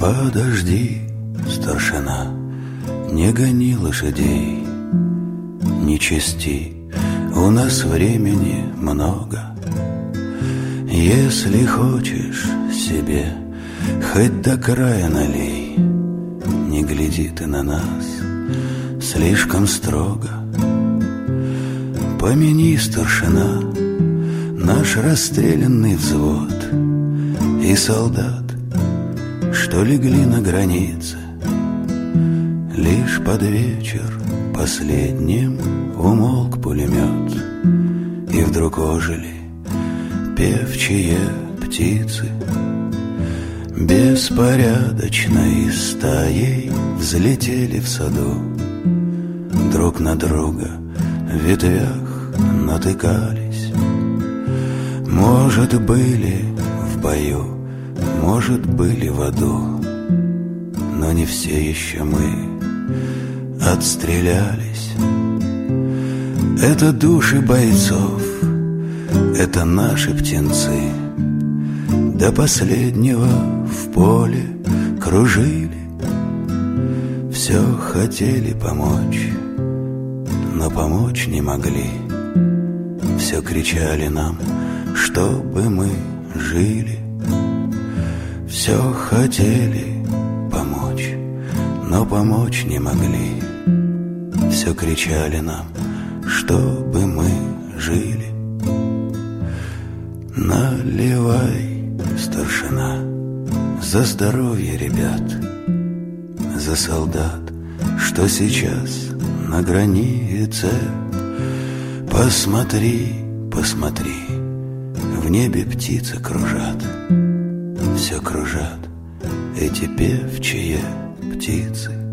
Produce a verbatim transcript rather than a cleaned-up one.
Подожди, старшина, не гони лошадей, не чести, у нас времени много. Если хочешь себе, хоть до края налей, не гляди ты на нас слишком строго. Помяни, старшина, наш расстрелянный взвод и солдат, что легли на границе. Лишь под вечер последним умолк пулемет, и вдруг ожили певчие птицы. Беспорядочной стаей взлетели в саду, друг на друга в ветвях натыкались. Может, были в бою, может, были в аду, но не все еще мы отстрелялись. Это души бойцов, это наши птенцы, до последнего в поле кружили. Все хотели помочь, но помочь не могли. Все кричали нам, чтобы мы жили. Все хотели помочь, но помочь не могли. Все кричали нам, чтобы мы жили. Наливай, старшина, за здоровье ребят, за солдат, что сейчас на границе. Посмотри, посмотри, в небе птицы кружат, все кружат эти певчие птицы.